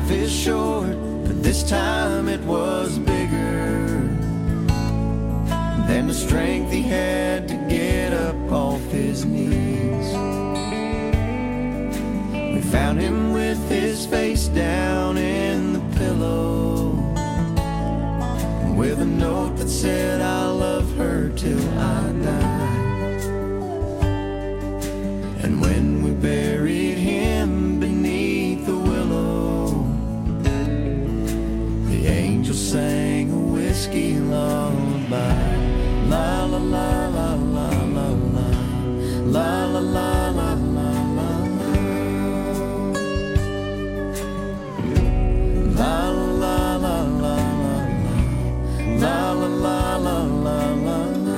Life is short, but this time it was bigger than the strength he had to get up off his knees. We found him with his face down in the pillow, with a note that said, I love her till I die. And when we buried him beneath the willow, the angel sang a whiskey lullaby. La la la la la la la, la la la la la la, la la la la la, la la la la la la.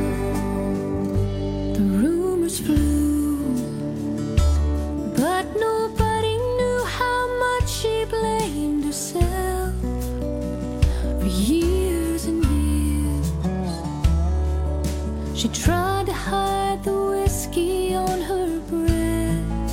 The rumors flew, but nobody knew how much she blamed herself for years and years. She tried to hide the whiskey on her breath.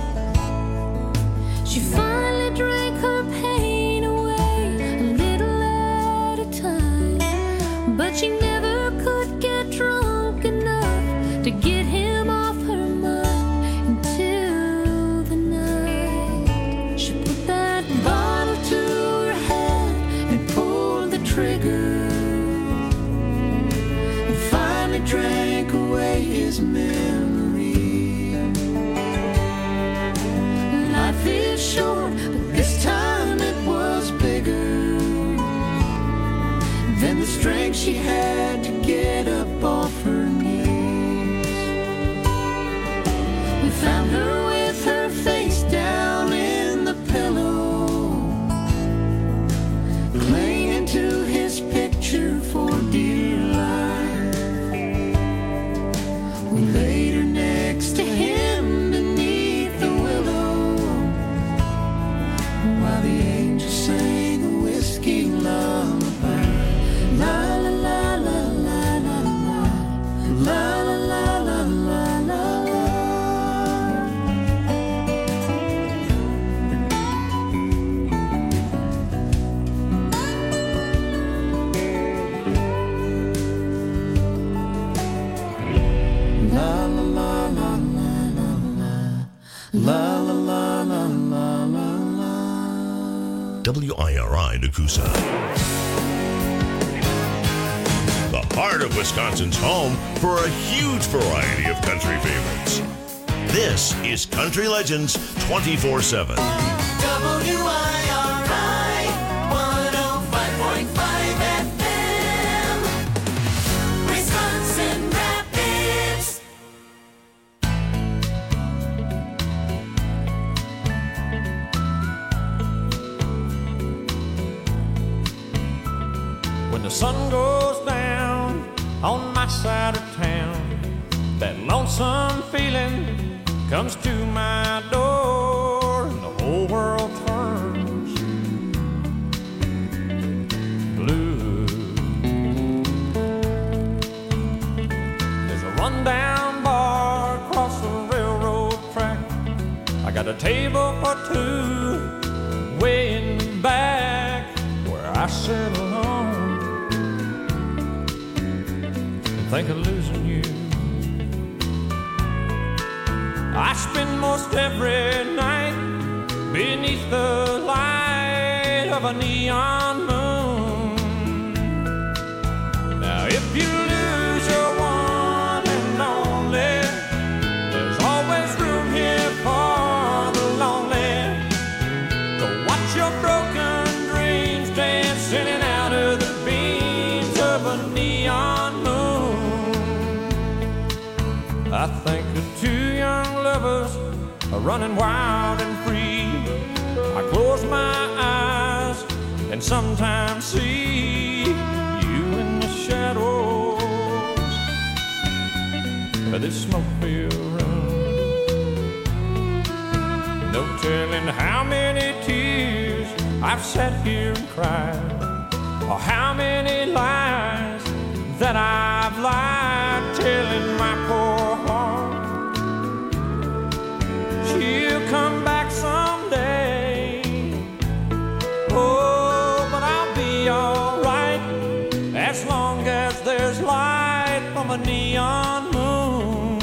She finally drank her pain away a little at a time, but she never could get drunk enough to get him off her mind until the night she put that bottle to her head and pulled the trigger, and finally drank away his memory. Life is short, but this time it was bigger than the strength she had to get up off her knees. We found her with her face down in the pillow, clinging to his picture for dear life. We laid her next to him beneath the willow, while the angel sang a whiskey lullaby. La la la la la la la, la la la la la la la. La la la la la la la, la la la la la la la. WIRI Nakusa. The heart of Wisconsin's home for a huge variety of country favorites. This is Country Legends 24/7. WIRI 105.5 FM, Wisconsin Rapids. When the sun goes down on my side of town, that lonesome feeling comes to my door, and the whole world turns blue. There's a rundown bar across the railroad track. I got a table for two way in the back where I sit alone and think of losing you. I spend most every night beneath the light of a neon moon. Now if you lose your one and only, there's always room here for the lonely to watch your broken dreams dancing in and out of the beams of a neon moon. I think of two young lovers are running wild and free. I close my eyes and sometimes see you in the shadows of this smoke-filled room. No telling how many tears I've sat here and cried, or how many lies that I've lied, telling my poor heart she'll come back someday a neon moon.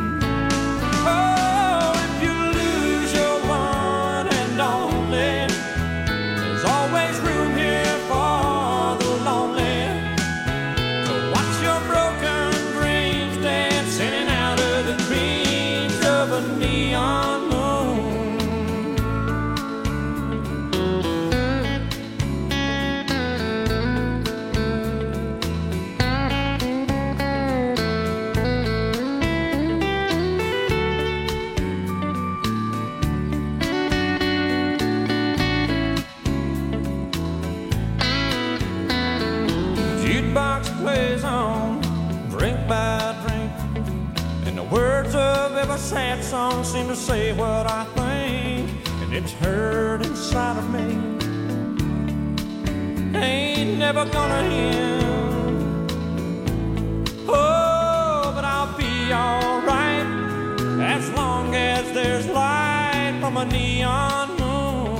Oh, if you lose your one and only, there's always room here for the lonely to watch your broken dreams dancing out of the beams of a neon moon. Jukebox plays on, drink by drink, and the words of every sad song seem to say what I think, and it's hurt inside of me. Ain't never gonna end. Oh, but I'll be alright as long as there's light from a neon moon.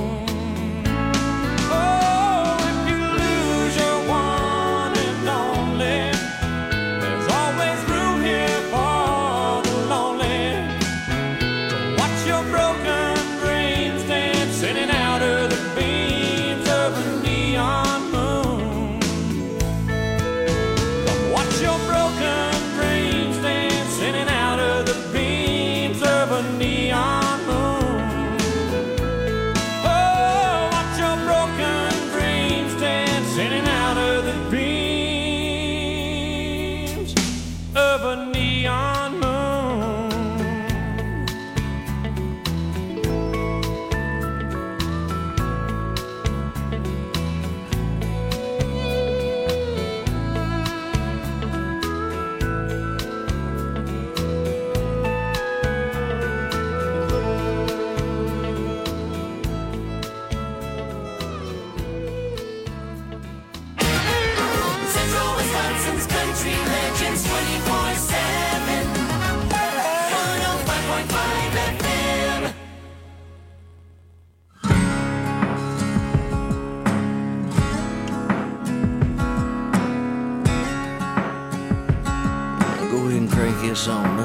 Oh, if you lose your one and only, there's always room here for the lonely to watch your broken dreams dancing out of the beams of a neon moon. Come watch your broken dreams dancing out of the beams of a neon moon. Oh, watch your broken dreams dancing out of the beams of a neon moon. Central Wisconsin's Country Legends 24/7. 105.5 FM. Go ahead and crank this on up.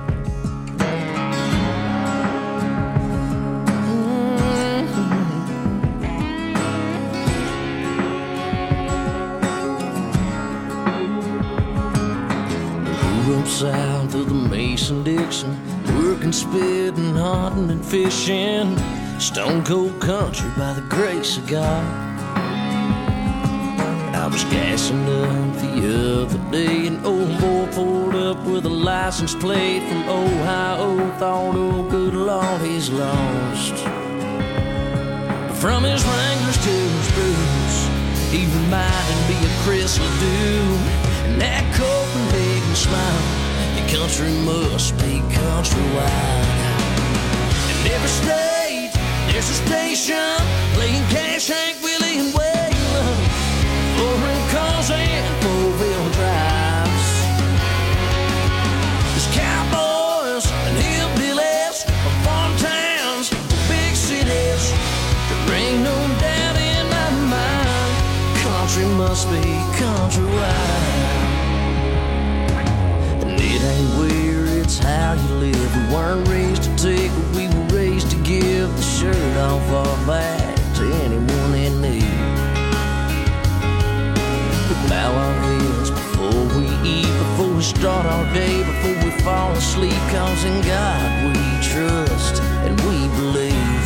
Grew up south of the Mason-Dixon, working, spitting, hunting, and fishing. Stone cold country by the grace of God. I was gassing up the other day, an old boy pulled up with a license plate from Ohio. Thought, oh good Lord, he's lost. From his Wranglers to his boots, he reminded me of Chris Ledoux. And that Copenhagen smile, your country must be countrywide. In every state, there's a station playing Cash, Hank, Willie, and Waylon. Foreign cars and four-wheel drives. There's cowboys and hillbillies, farm towns, big cities. There ain't no doubt in my mind, country must be countrywide. And it ain't where, it's how you live. We weren't raised to take what we were raised to give. The shirt off our back to anyone in need. Bow our heads before we eat, before we start our day, before we fall asleep. 'Cause in God we trust and we believe.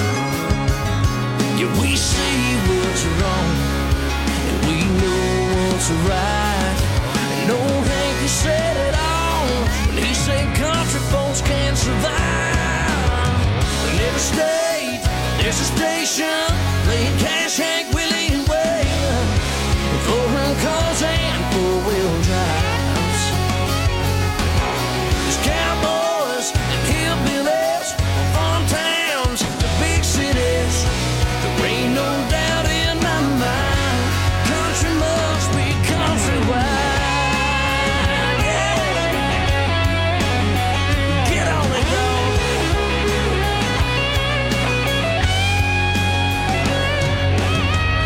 Yeah, we see what's wrong and we know what's right. And old Hank, he said it all when he said country folks can't survive. In every state, there's a station playing Cash, Hank, Willie, and Waylon. Foreign cars and four-wheel drives. There's cowboys and hillbillies, farm towns, the big cities. There ain't no doubt in my mind, country must be countrywide. Yeah. Get on it, dog.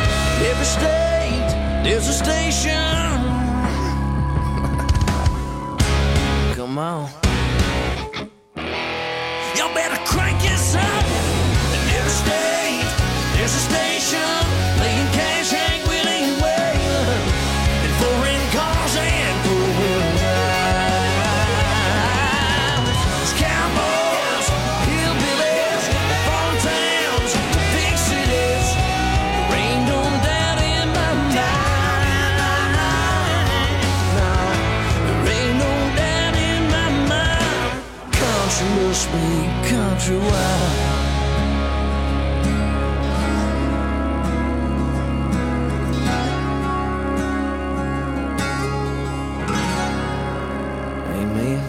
Every state, there's a station come on. Y'all better crank this up. In every state, there's a station playing Cash, Hank Willie, and Waylon, and foreign cars and four-wheel drives. There's cowboys, hillbillies, farm towns, big cities. There ain't no doubt in my mind. No, there ain't no doubt in my mind. Country must be countrywide. Amen.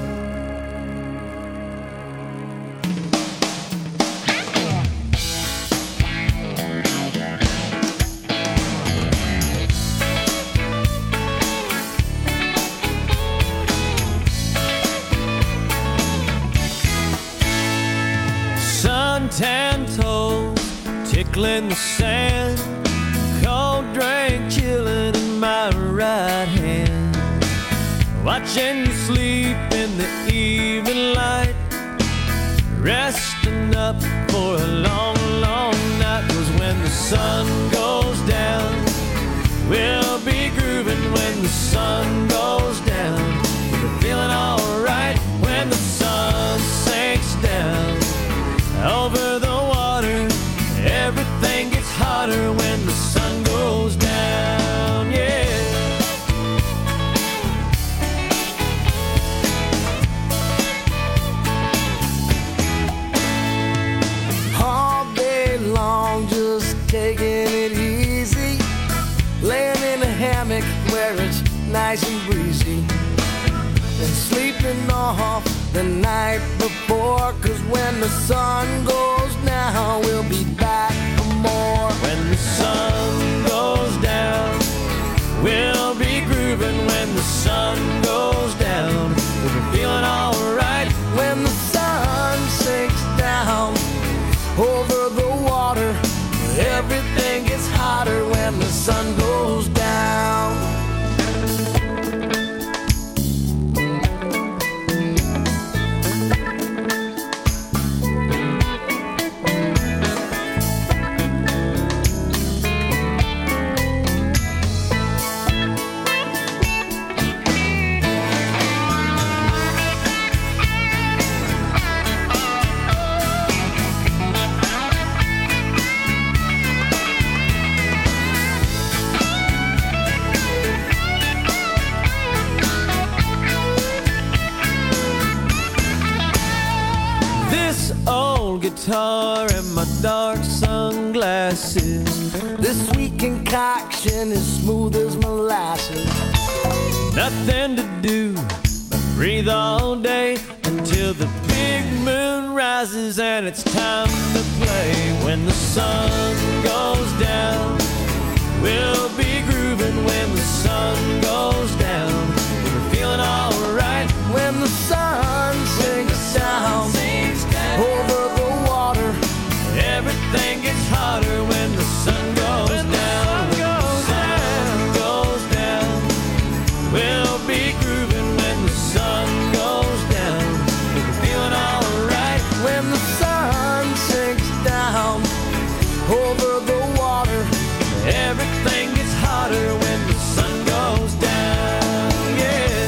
Suntan toes tickling the sand, cold drink chilling in my right hand, watching you sleep in the evening light, resting up for a long, long night. 'Cause when the sun goes down, we'll be grooving. When the sun goes down, we're feeling alright. When the sun sinks down over the water, everything gets hotter when the sun goes down, yeah. All day long, just taking it easy, laying in a hammock where it's nice and breezy, and sleeping off the night before. 'Cause when the sun goes down, we'll be back for more. When the sun goes down, we'll be grooving. When the sun goes down, we'll be feeling alright. When the sun sinks down over the water, everything gets hotter when the sun goes down. This old guitar and my dark sunglasses, This sweet concoction is smooth as molasses. nothing to do but breathe all day until the big moon rises and it's time to play. When the sun goes down, we'll be grooving. When the sun goes down, we're feeling alright. When the sun sinks down over the water, Everything gets hotter when the sun goes down. When the sun goes down, we'll be grooving. When the sun goes down, we're feeling alright. when the sun sinks down over the water, Everything gets hotter when the sun goes down, yeah.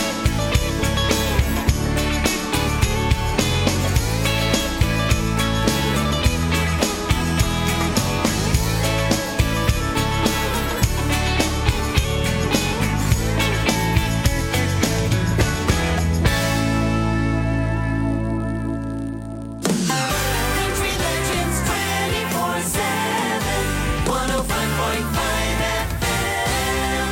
Country Legends 24/7, 105.5 FM.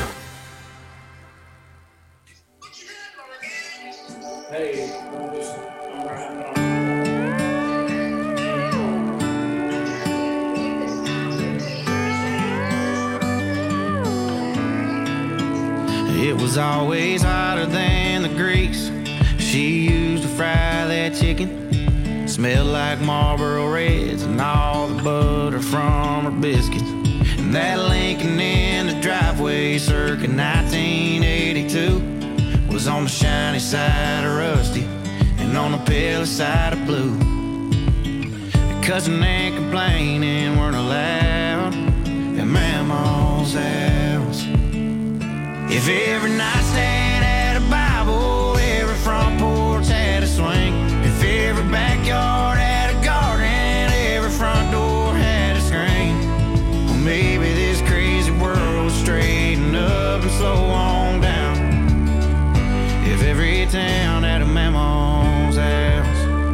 It was always hotter than the grease she used to fry that chicken. Smelled like Marlboro Reds and all the butter from her biscuits. And that Lincoln in the driveway circa 1982 was on on the shiny side of rusty and on the pale side of blue. Cousin ain't complaining, weren't allowed at Mama's house. If every nightstand had a Bible, every front porch had a swing, if every backyard had a garden, every front door had a screen, well, maybe this crazy world would straighten up and slow on down. If every town had a Mama's house.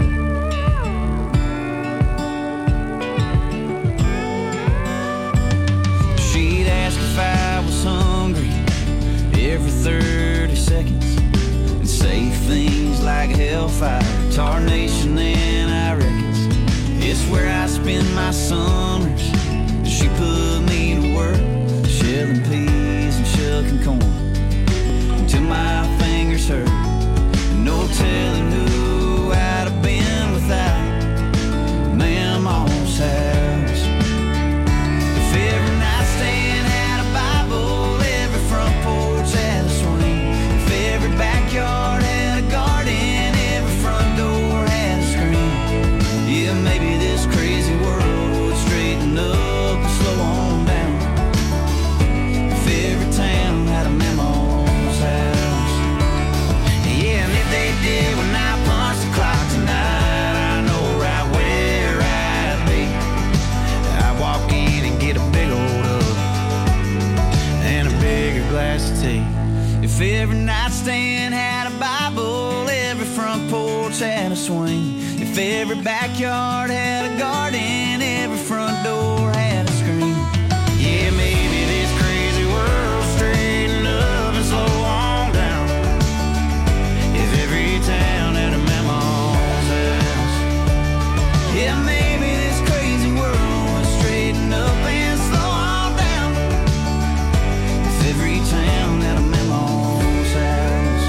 She'd ask if I was hungry every 30 seconds and say things like hellfire, tarnation, and I reckons it's where I spend my summers. She put me to work, shelling peas and shucking corn until my fingers hurt. And no telling who I'd have been without Mama's house. If every nightstand had a Bible, every front porch had a swing, if every backyard had a garden, every front door had a screen, yeah, maybe this crazy world would straighten up and slow on down. If every town had a Mama's house. Yeah, and if they did when I punch the clock tonight, I know right where I'd be. I'd walk in and get a big old hug and a bigger glass of tea. If every nightstand had a Bible, every front porch had a swing, if every backyard had a garden, every front door had a screen, yeah, maybe this crazy world straighten up and slow on down. If every town had a Mama's house, yeah, maybe this crazy world would straighten up and slow on down. If every town had a Mama's house.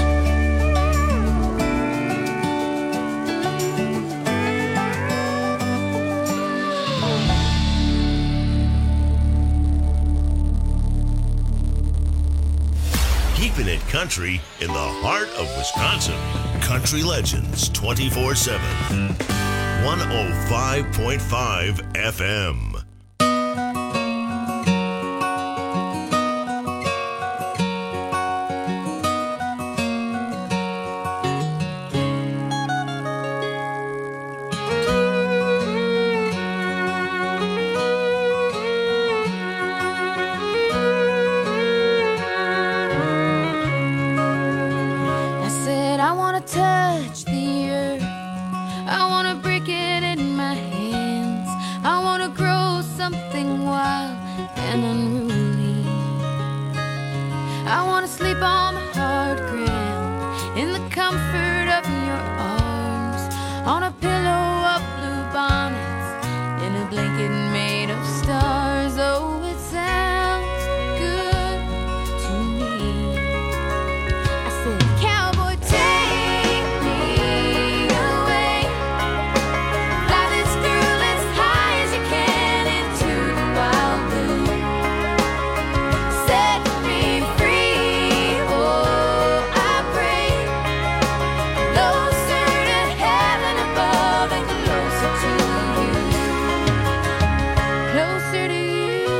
Keeping it country in the heart of Wisconsin. Country Legends 24/7. 105.5 FM. I said I wanna touch the earth, I wanna break it in my hands, I wanna grow something wild and unruly, I wanna sleep on the hard ground in the comfort of your arms, on a pillow of blue bonnets, in a blanket made of stars. Oh, it sounds good to me. I said, cowboy, take me away, fly this girl as high as you can into the wild blue, set me free. Oh, I pray, closer to heaven above and closer to you, closer to you.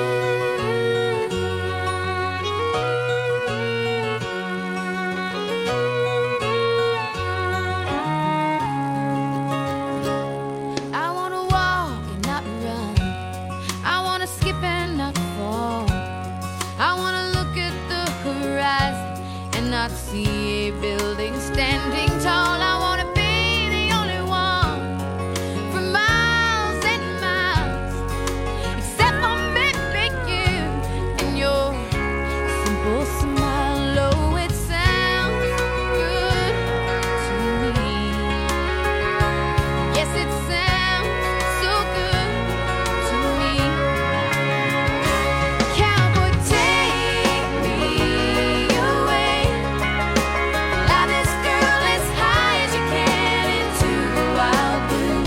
I wanna walk and not run, I wanna skip and not fall, I wanna look at the horizon and not see a building standing tall. I wanna be the only one for miles and miles, except for maybe you and your simple smile. Oh, it sounds good to me. Yes, it sounds so good to me. Cowboy, take me away, fly this girl as high as you can into the wild blue,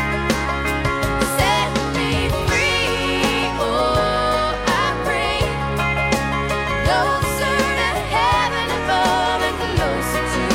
set me free. Oh, I pray, closer to heaven above and closer to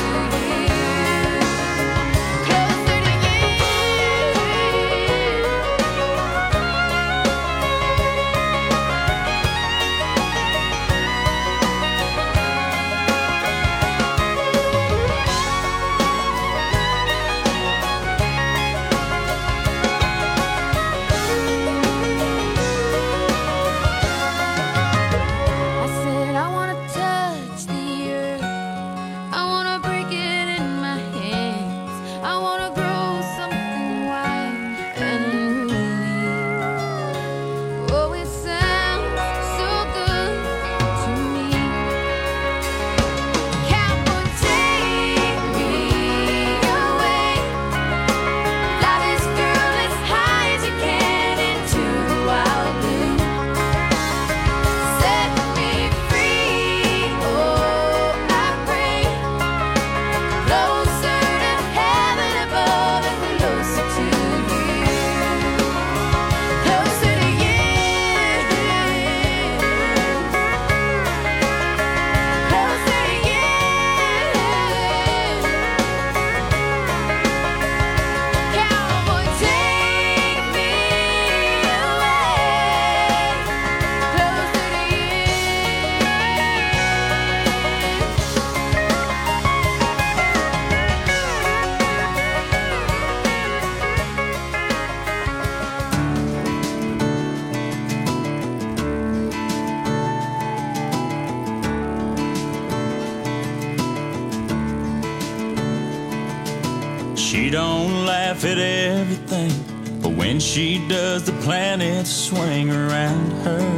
She don't laugh at everything, but when she does, the planets swing around her.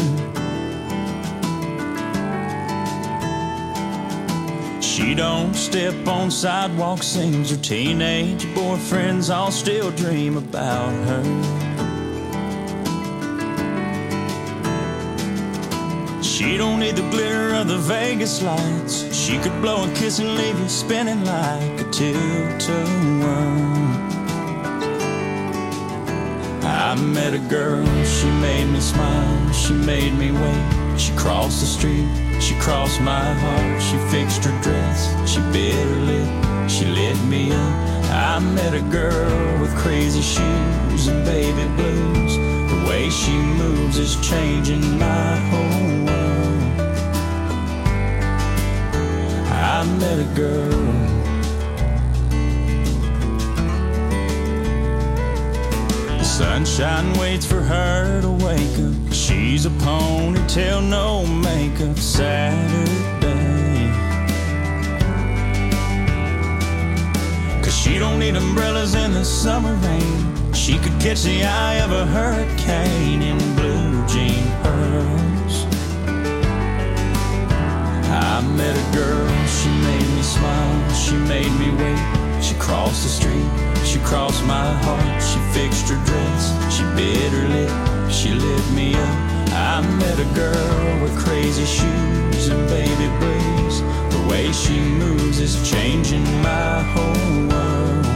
She don't step on sidewalks, seems her teenage boyfriends all still dream about her. She don't need the glitter of the Vegas lights. She could blow a kiss and leave you spinning like a tilt-a-whirl. I met a girl, she made me smile, she made me wait. She crossed the street, she crossed my heart. She fixed her dress, she bit her lip, she lit me up. I met a girl with crazy shoes and baby blues. The way she moves is changing my whole world. I met a girl. The sunshine waits for her to wake up. She's a ponytail, no makeup Saturday. 'Cause she don't need umbrellas in the summer rain. She could catch the eye of a hurricane in blue jean pearls. I met a girl, she made me smile, she made me wait. She crossed the street, she crossed my heart. She fixed her dress, she bit her lip, she lit me up. I met a girl with crazy shoes and baby blues. The way she moves is changing my whole world.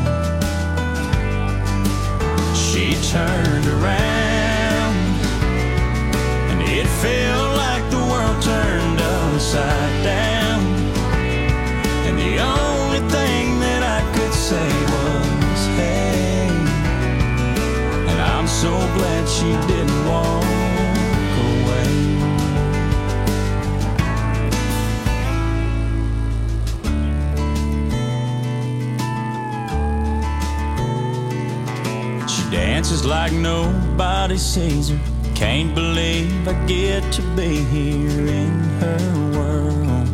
She turned around and it felt like the world turned upside down. And the only thing that I could say was, hey. And I'm so glad she didn't walk away. She dances like nobody sees her. Can't believe I get to be here in her world.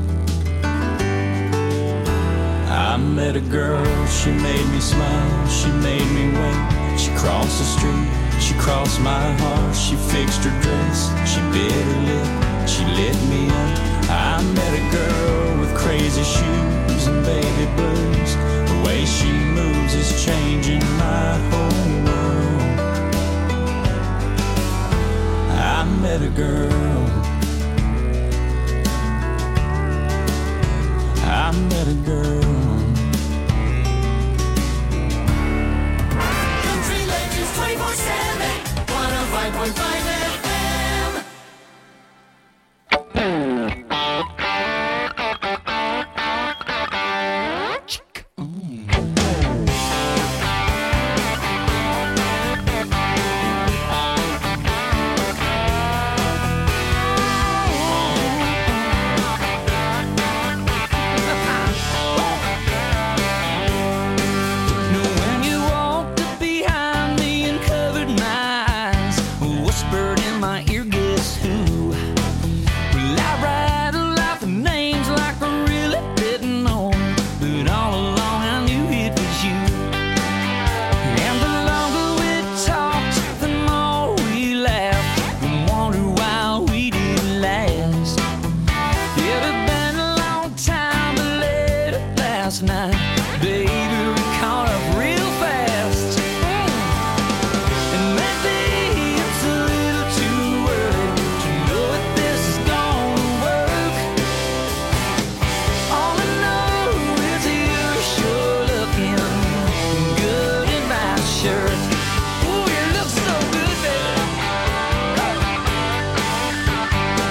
I met a girl, she made me smile, she made me wait. She crossed the street, she crossed my heart. She fixed her dress, she bit her lip, she lit me up. I met a girl with crazy shoes and baby blues. The way she moves is changing my whole world. I met a girl. I met a girl. Country Legends 24/7, 105.5 FM. When you walked up behind me and covered my eyes, whispered in my ear, guess who? Well, I rattled off the names like I really didn't know, but all along I knew it was you. And the longer we talked, the more we laughed and wondered why we didn't last. It had been a long time, but late last night, baby, we caught up real fast. And maybe it's a little too early to know if this is gonna work. All I know is you're sure looking good in my shirt. Ooh, you look so good, baby.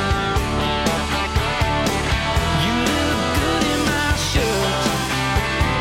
You look good in my shirt.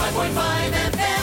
105.5 FM.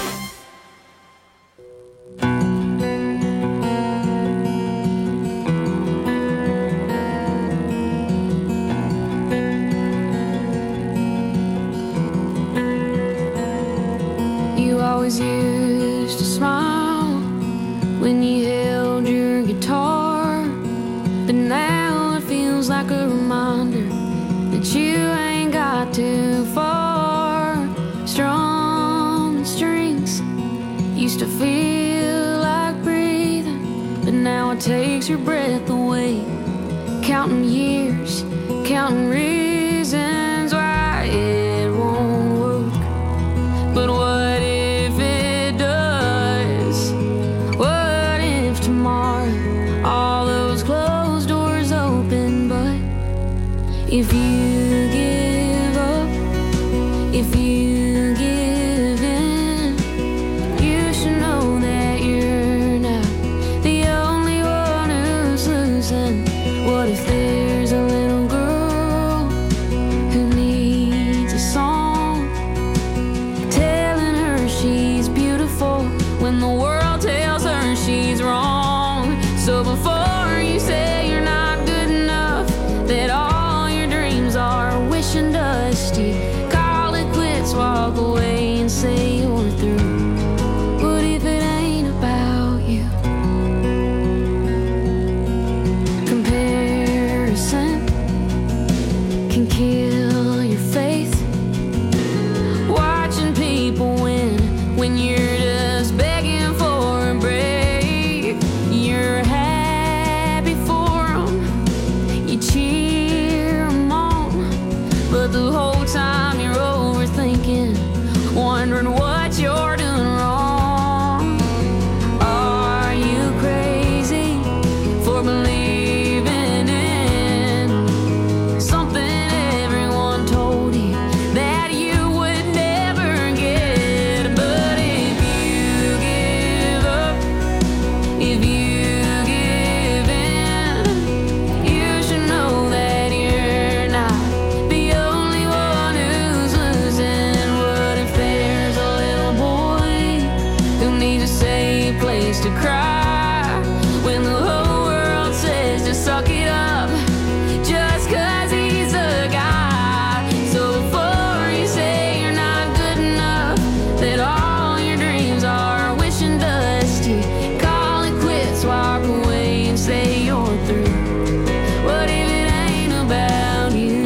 You always used to smile when you held your guitar, but now it feels like a reminder that you ain't got too far. Strum strings used to feel like breathing, but now it takes your breath away. Counting years, counting reasons why it won't work. But what if it does? What if tomorrow all those closed doors open? But if you give up, if you give in, you should know that you're not the only one who's losing. What if there's a little girl who needs a song telling her she's beautiful when the world tells her she's wrong? So before you say you're not good enough, that all your dreams are wishing dusty, call it quits, walk away and say you're through. What if it ain't about you? Comparison can kill your faith. Watching people win when you're just begging for a break. You're happy for 'em, you cheer 'em on, but the whole time you're overthinking, wondering what you're doing wrong. Are you crazy for believing in something everyone told you that you would never get? But if you give up, if you give in, you should know that you're not the only one who's losing. What if there's a little boy who needs a safe place to cry when the whole world says to suck it up just 'cause he's a guy? So before you say you're not good enough, that all your dreams are wishing dusty, call it quits, walk away and say you're through. What if it ain't about you?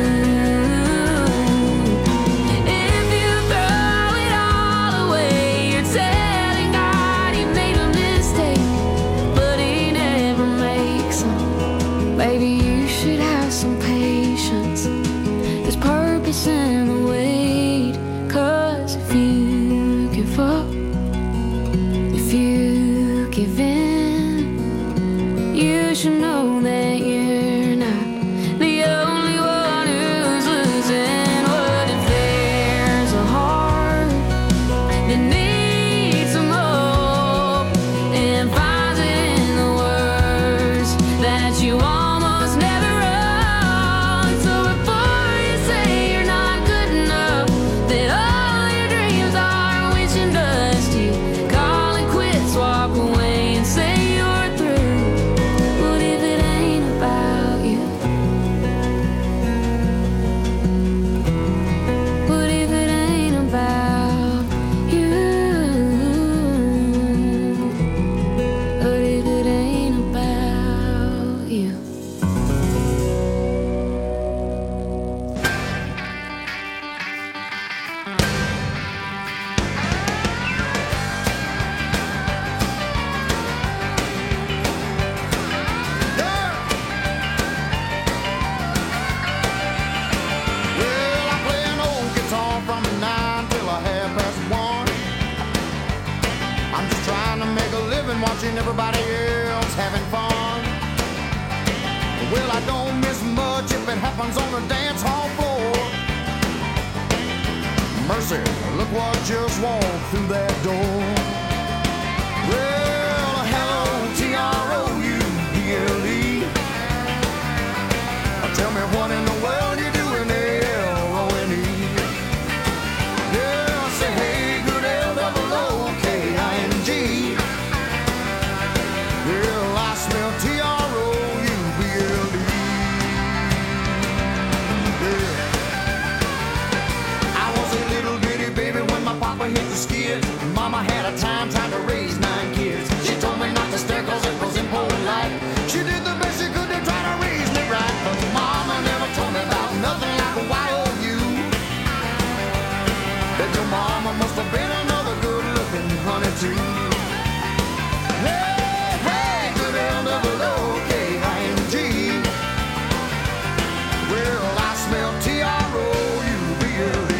If you throw it all away, you're telling God he made a mistake, but he never makes them. Baby, you should have some patience. There's purpose in the wait. 'Cause if you give up, if you give in, you should know that you're not the only one who's losing. What if there's a heart that needs some hope and finds it in the words that you almost never wrote? So before you say you're not good enough, that all your dreams are wishing dusty, call it quits, walk away and say you're through. What if it ain't about you? What if it ain't about you? What if it ain't about you? Well, I play an old guitar from 9 till a 1:30. I'm just trying to make a living watching everybody else having fun. Well, I don't miss much if it happens on the dance hall floor. Mercy, look what just walked through that door. Well, hello, TROUBLE. Tell me what in the world you doing there, L-O-N-E. Yeah, I say, hey, hit the skid. Mama had a time trying to raise 9 kids. She told me not to stare cause it was impolite. She did the best she could to try to raise me right. But mama never told me about nothing like a YOU. Bet your mama must have been another good looking honey too. Hey, hey, good L-double-O-K-I-N-G. Well, I smell T-R-O-U-B-L-E.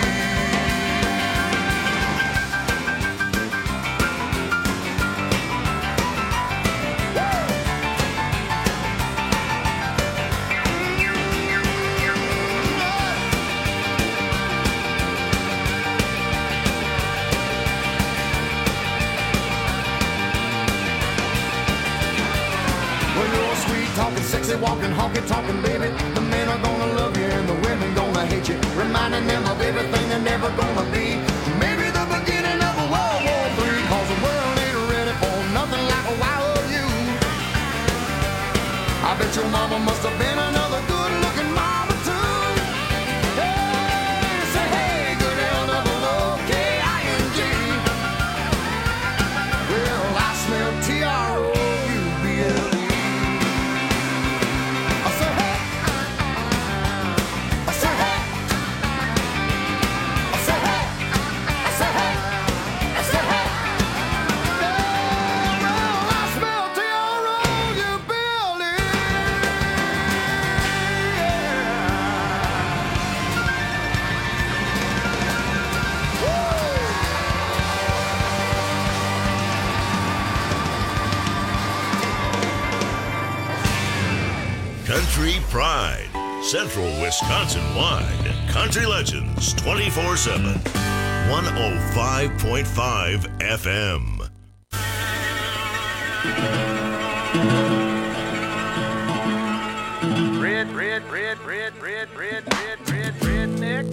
Talking sexy, walking, honky, talking, baby. The men are gonna love you and the women gonna hate you. Reminding them of everything they're never gonna be. Maybe the beginning of a World War III. Cause the world ain't ready for nothing like a YOU. I bet your mama must have been another good looking mama too. Hey, say hey, good L-double-O-K-I-N-G. Well, I smell T-R-O-U-B-L-E. Country Pride, Central Wisconsin-wide. Country Legends 24/7. 105.5 FM. Redneck.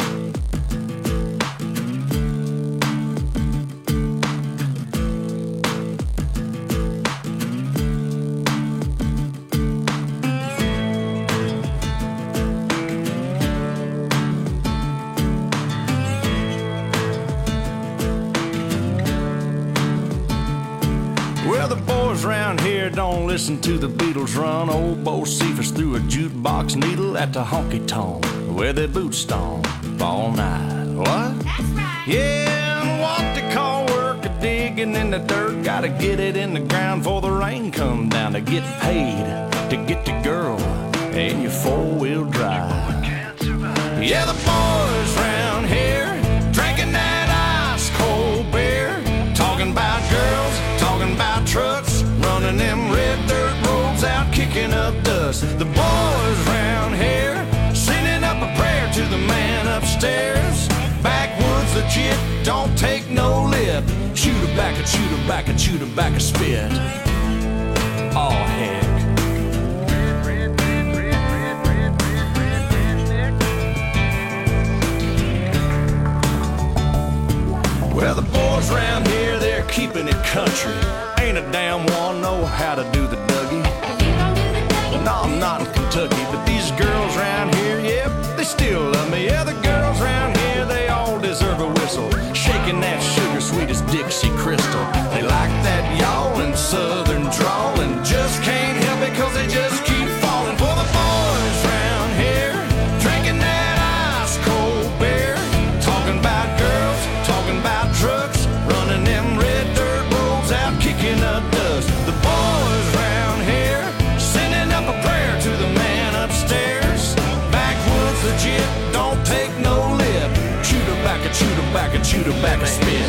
Well, the boys round here don't listen to the Beatles run. Old Bo Cephas threw a jukebox needle at the honky-tonk where they boot stomp all night. What? That's right. Yeah, and what they call work a digging in the dirt. Gotta get it in the ground before the rain come down to get paid, to get the girl in your four-wheel drive. Yeah, the boys round here drinking that ice-cold beer, talking about girls, talking about trucks, running them red dirt roads out, kicking up dust. The boys round here sending up a prayer to the man upstairs. Backwoods legit, don't take no lip. Shoot her back and shoot her back and shoot her back a spit. Oh heck. Well, the boys round here, they're keeping it country. Ain't a damn one know how to do the Dougie. You gon' do the Dougie? No, I'm not in Kentucky, but these girls round here, yep, they still love me. Yeah, the girls round here, they all deserve a whistle. Shaking that sugar sweet as Dixie Crystal. They like that yawling southern drawl and just can't help it cause they just keep falling for the boys round here. Drinking that ice cold beer, talking about girls, talking about trucks, running them red dirt roads out, kicking up dust. The boys round here sending up a prayer to the man upstairs. Backwoods legit, don't take no lip. Shoot her back and shoot her back and shoot her back and spit.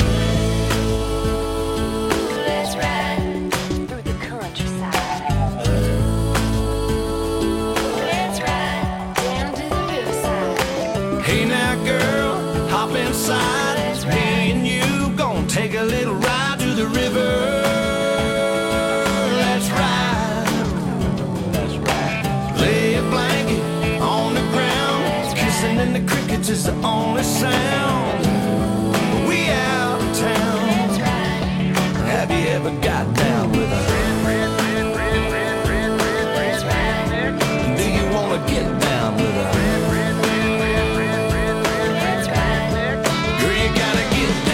Let's ride through the countryside. Let's ride down to the riverside. Hey now girl, hop inside. Me and you gon' take a little ride to the river. Let's ride. Let's ride. Lay a blanket on the ground. Kissing in the crickets is the only sound. We out of town. Let's ride. Have you ever got down with a Let's ride. Do you wanna get down with a Let's ride. Girl, you gotta get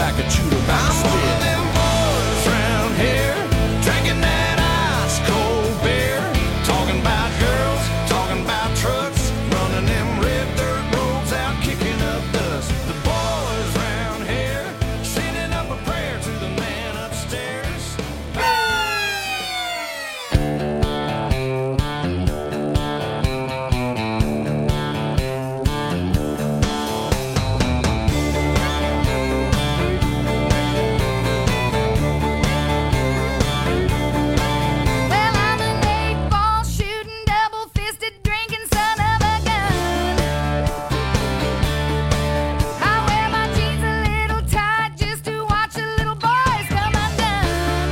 like a chewed up I'm stick. one of them boys round here, drinking that ice cold beer, talking about girls, talking about trucks, running them red dirt roads out, kicking up dust. The boys round here, sending up a prayer to the man upstairs. Well, I'm an 8-ball shooting, double-fisted drinking son of a gun. I wear my jeans a little tight just to watch the little boys come undone.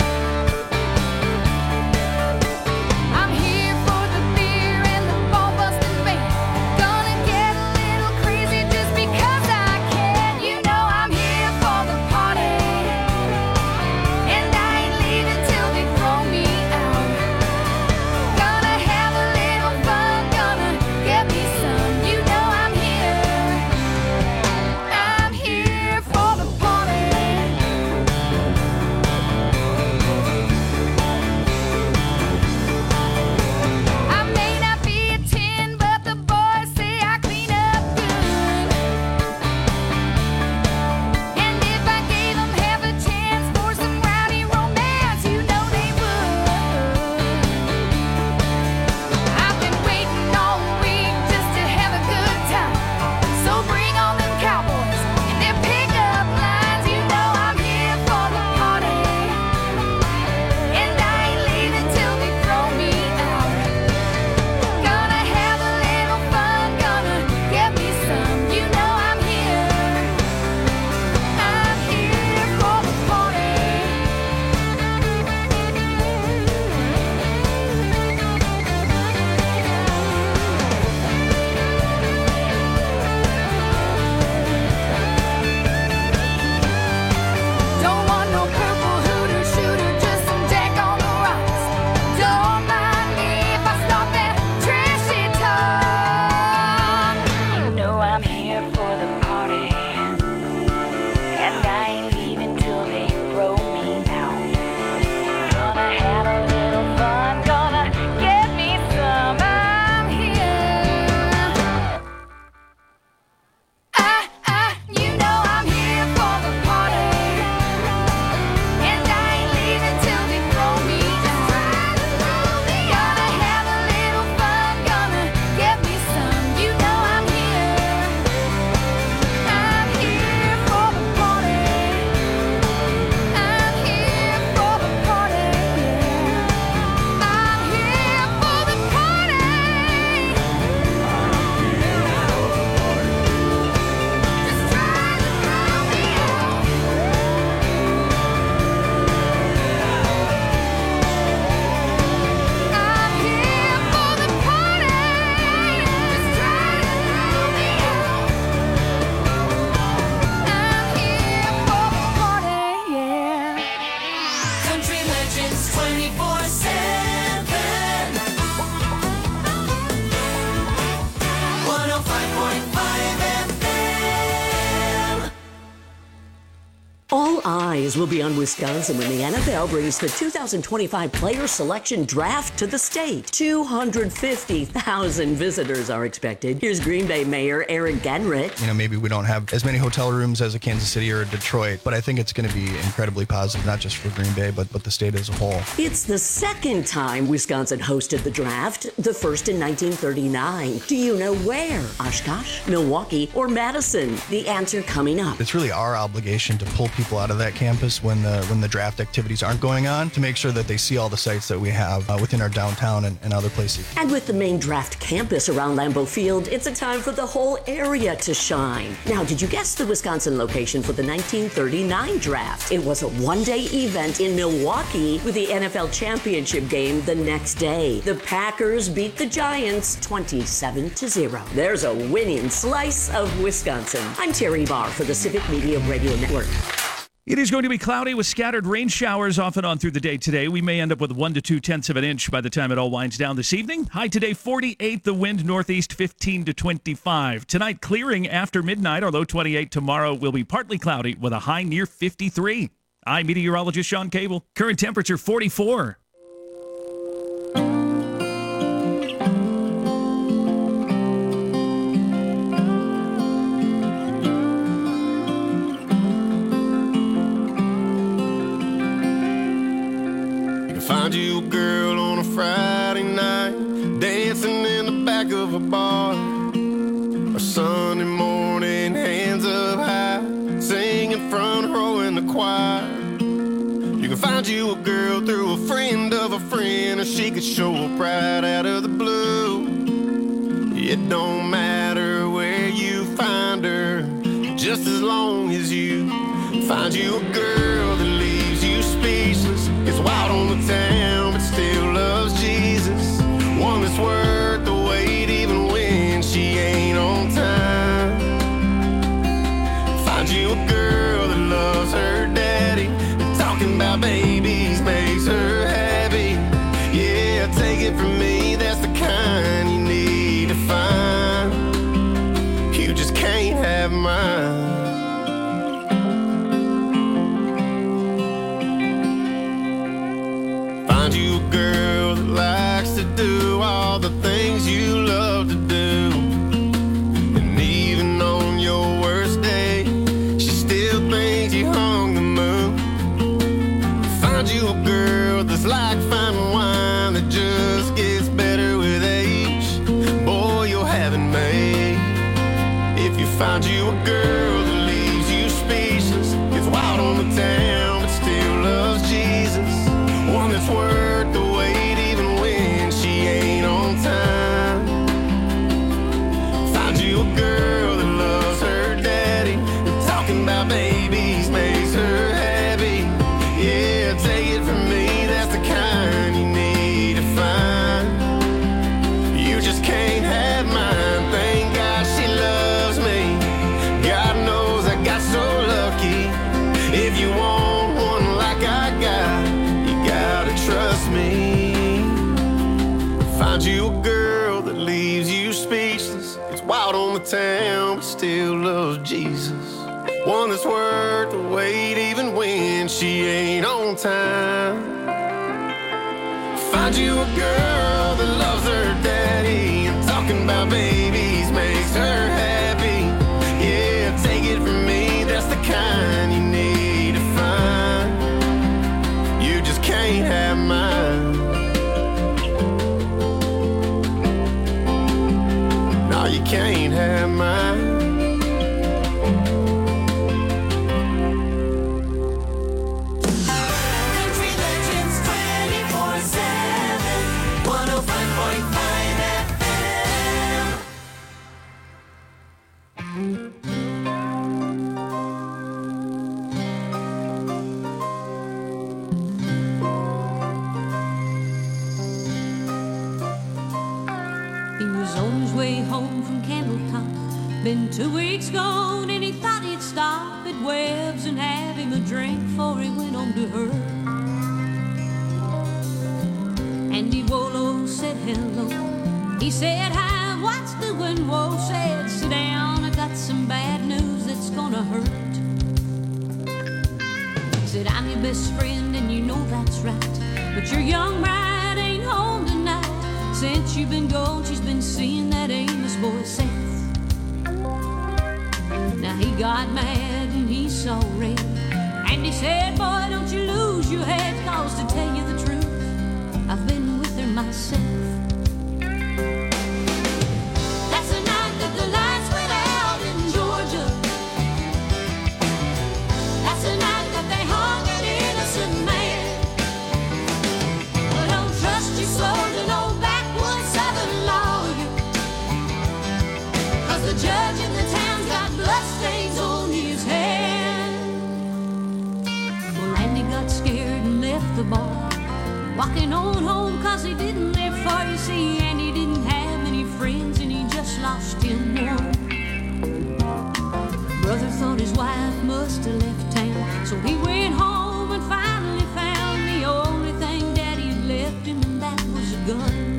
I'm here for the beer and the ball-busting band. Gonna get a little crazy just because I can. You know I'm here for the party, and I ain't leaving till they throw me out. Gonna have a little fun, gonna get me some. You know I'm here for the party. I may not be a 10, but the boys say I clean up good. And if I gave them half a chance for some rowdy romance, you know they would. I've been waiting all week just to have a good time. So bring on them cowboys and their pickup lines. You know I'm here for the party, and I ain't leaving till they throw me out. Gonna have a little fun, gonna get me some. You know I'm here for the party. Don't want no purple hooter shooter, just some Jack on the rocks. Don't mind me if I start that trashy talk. You know I'm here for the party, and I ain't leaving till they throw me out. Gonna have a little fun, gonna get me some. I'm here. You know I'm here for the party, and I ain't leaving till they throw me out. Gonna have a little fun, gonna get me some. You know I'm here for the party. I'm here for the party. I'm here for the party. Just try to throw me out. I'm here for the party. Just try to throw me out. I'm here for the party, yeah. Country Legends 24/7. 105.5 FM. All eyes will be on Wisconsin when the NFL brings the 2025 Player Selection Draft to the state. 250,000 visitors are expected. Here's Green Bay Mayor Eric Genrich. You know, maybe we don't have as many hotel rooms as a Kansas City or a Detroit, but I think it's going to be incredibly positive, not just for Green Bay, but the state as a whole. It's the second time Wisconsin hosted the draft, the first in 1939. Do you know where? Oshkosh, Milwaukee, or Madison? The answer coming up. It's really our obligation to pull people out of that campus when the draft activities aren't going on, to make sure that they see all the sites that we have within our downtown and other places. And with the main draft campus around Lambeau Field, it's a time for the whole area to shine. Now, did you guess the Wisconsin location for the 1939 draft? It was a one-day event in Milwaukee with the NFL championship game the next day. The Packers beat the Giants 27-0. There's a winning slice of Wisconsin. I'm Terry Barr for the Civic Media Radio Network. It is going to be cloudy with scattered rain showers off and on through the day today. We may end up with 1 to 2/10 of an inch by the time it all winds down this evening. High today, 48. The wind northeast, 15 to 25. Tonight, clearing after midnight, our low 28. Tomorrow will be partly cloudy with a high near 53. I'm meteorologist Sean Cable. Current temperature, 44. Find you a girl on a Friday night, dancing in the back of a bar, or Sunday morning, hands up high, singing front row in the choir. You can find you a girl through a friend of a friend, or she could show up right out of the blue. It don't matter where you find her, just as long as you find you a girl that leaves you speechless, gets wild on the town but still loves Jesus, one that's worth the wait even when she ain't on time. Find you a girl that loves her daddy, and talking about babies makes her happy. Yeah, take it from me, that's the kind you need to find. You just can't have mine. Find you a girl that likes to do all the things you love to do, and even on your worst day, she still thinks you hung the moon. Find you a girl that's like fine wine that just gets better with age. Boy, you'll have it made if you find you a girl that leaves you speechless, gets wild on the town but still loves Jesus, one that's worth the wait even when she ain't on time. Find you a girl that loves her daddy, and talking about babies makes her happy. Yeah, take it from me, that's the kind you need to find. You just can't have mine. Thank God she loves me. God knows I got so lucky. If you want one like I got, trust me. Find you a girl that leaves you speechless, gets wild on the town but still loves Jesus, one that's worth the wait even when she ain't on time. Find you a girl that loves her daddy, and talking about babies makes her happy. Yeah, take it from me, that's the kind you need to find. You just can't have mine. No, you can't have mine. Country Legends 24/7, 105.5 FM. He was on his way home from Candletop. Been 2 weeks gone and he thought he'd stop at Webb's and have him a drink before he went on to her. Andy Wolo said hello. He said hi, what's doing? Whoa, said sit down, I got some bad news that's gonna hurt. He said I'm your best friend and you know that's right, but your young bride ain't home tonight. Since you've been gone, she's been seeing that Amos boy Seth. Now he got mad and he saw red, and he said, boy, don't you lose your head, cause to tell you the truth, I've been with her myself. That's the night that the lights went out in Georgia. That's the night that they hung an innocent man. But don't trust your soul to no backwoods Southern lawyer, cause the judge in the town's got bloodstains on his hand. Well, Andy got scared and left the bar, walking on home cause he didn't live far. You see, Andy didn't have many friends and he just lost him one. Brother thought his wife must have left town, So he went home and finally found the only thing Daddy had left him, and that was a gun.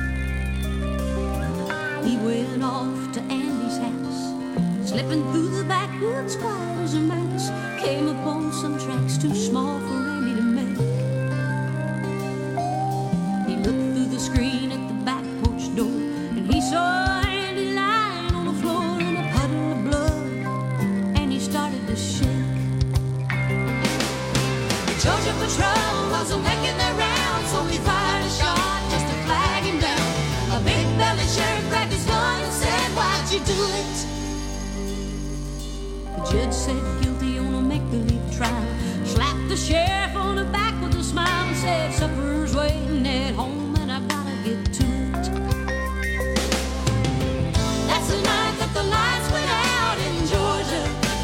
He went off to Andy's house, slipping through the backwoods quiet as a mouse. Came upon some tracks too small for Andy to make. He looked through the screen at the back porch door, and he saw Andy lying on the floor in a puddle of blood, and he started to shake. The Georgia Patrol wasn't making their rounds, so he fired a shot just to flag him down. A big-bellied sheriff grabbed his gun and said, "Why'd you do it?" The judge said guilty on a make-believe trial, slapped the sheriff on the back with a smile and said, "Supper's waiting at home and I gotta get to it." That's the night that the lights went out in Georgia.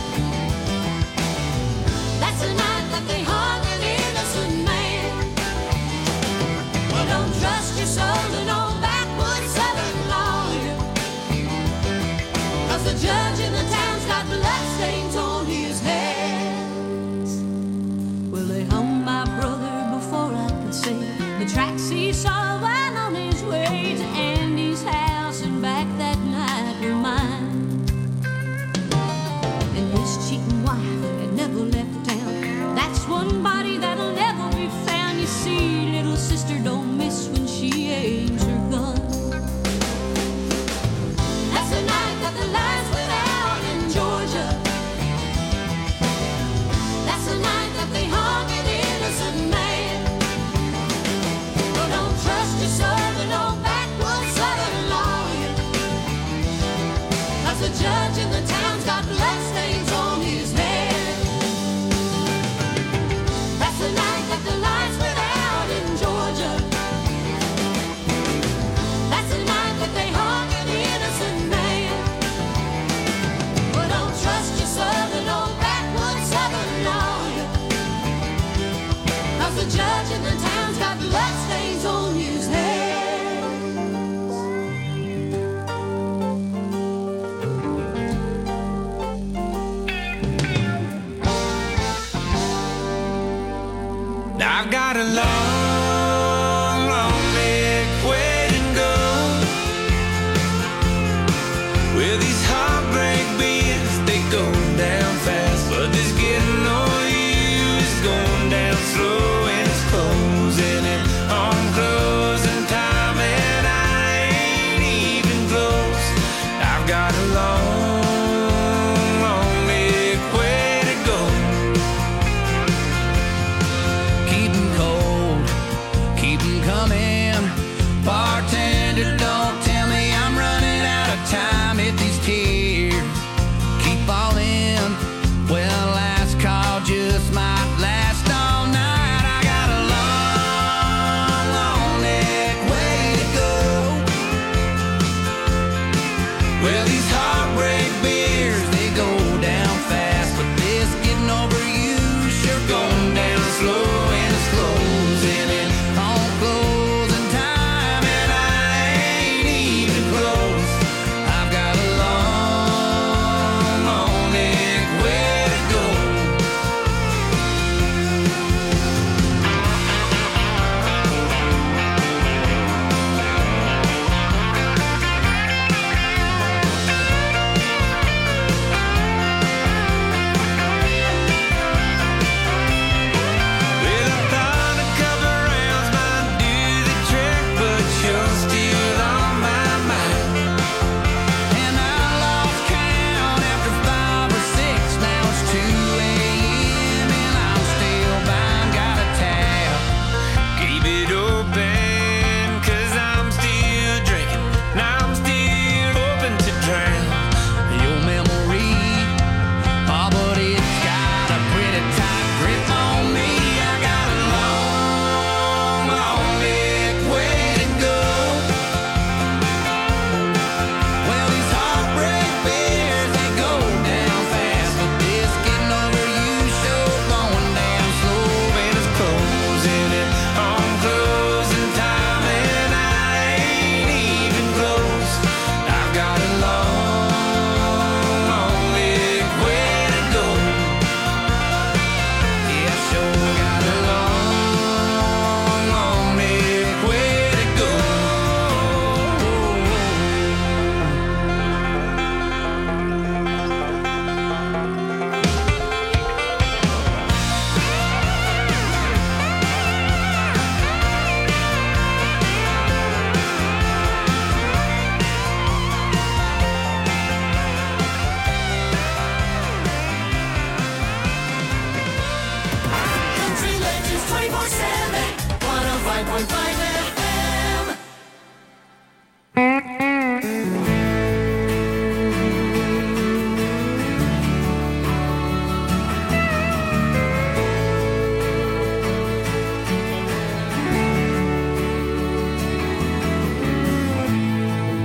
That's the night that they hung an innocent man. Well, don't trust your soul to no backwoods southern lawyer, 'cause the judge in the town's got bloodstains on his hands. Well, they hung my brother before I could say the tracks he saw while on his way to Andy's house and back that night were mine. And his cheating wife had never left town. That's one body that'll never be found. You see, little sister don't miss when she aims her gun. That's the night that the lights went out in Georgia. That's the night that they hung an innocent man. Well, don't trust your soul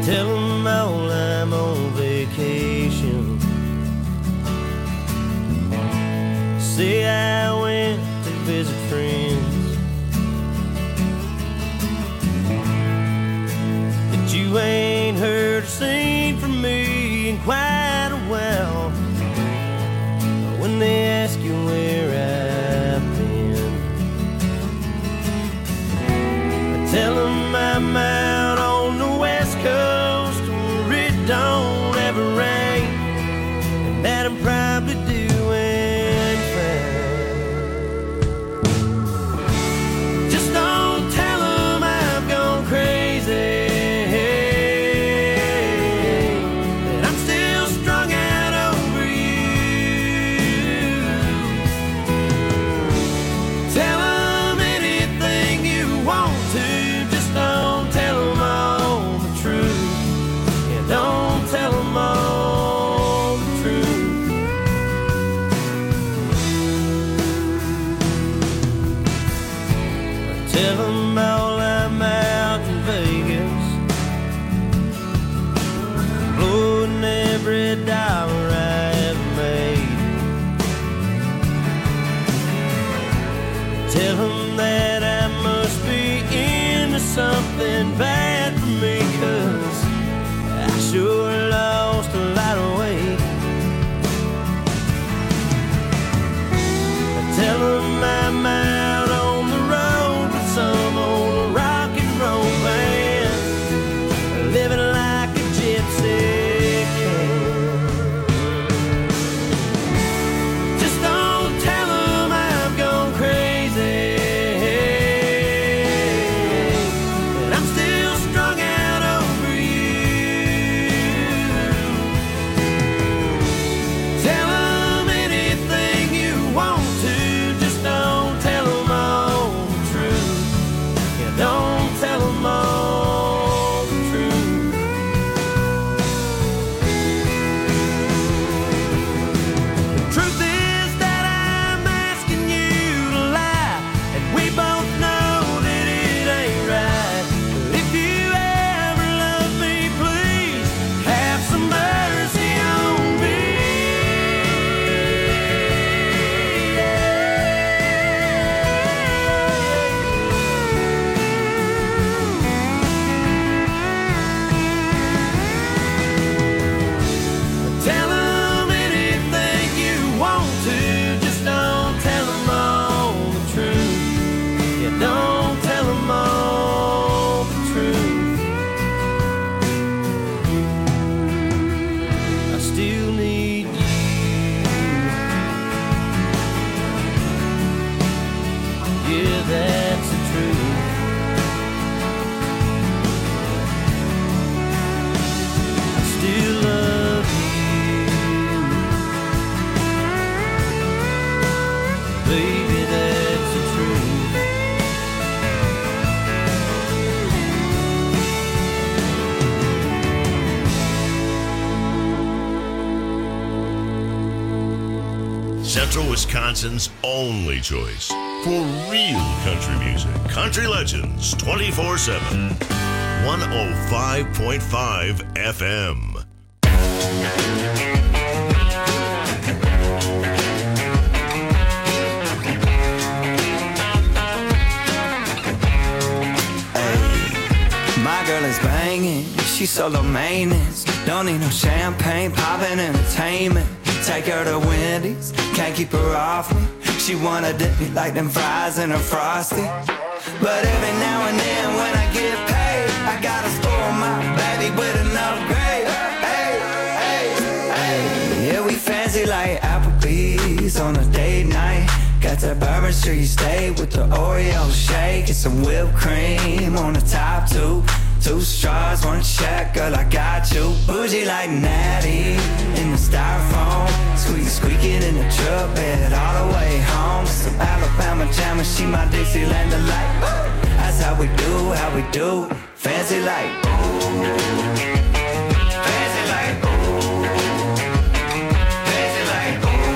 Tell them all I'm on vacation. Say I went to visit friends, that you ain't heard or seen from me in quite a while. When they ask you where I've been, I tell them I'm out on the West Coast where it don't ever rain, and that I'm probably doing fine. Just don't tell them I've gone crazy, that I'm still strung out over you. Tell them anything you want to, just don't tell them all the truth. Yeah, don't tell them all the truth. Tell them all I'm out in Vegas, blowing every dollar I ever made. Tell them that I must be into something bad for me, 'cause I sure lost a lot of weight. Tell them I'm out on the road with some old rock and roll band, living like a gypsy can. Just don't tell them I've gone crazy, that I'm still strung out over you. Tell them anything you want to, just don't tell them all the truth. Yeah, don't tell them all the truth. The truth is that I'm asking you to lie, and we both know that it ain't right. But if you ever love me, please have some mercy on me. Tell them anything you want to, just don't tell them all the truth. Yeah, don't tell them all the truth. I still need you. Yeah, that's the truth. I still love you, baby, that's the truth. Central Wisconsin's only choice for real country music. Country Legends 24/7. 105.5 FM. My girl is banging, she's solo maintenance. Don't need no champagne, poppin' entertainment. Take her to Wendy's, can't keep her off me. She wanna dip me like them fries in her Frosty. But every now and then when I get paid, I gotta spoil my baby with an upgrade. Hey, hey, hey. Yeah, we fancy like Applebee's on a date night. Got that Bourbon Street steak with the Oreo shake and some whipped cream on the top two. 2 straws, 1 check, girl, I got you. Bougie like Natty in the styrofoam. Squeaking in the truck bed all the way home. Some Alabama jammer, she my Dixieland delight. That's how we do, fancy like.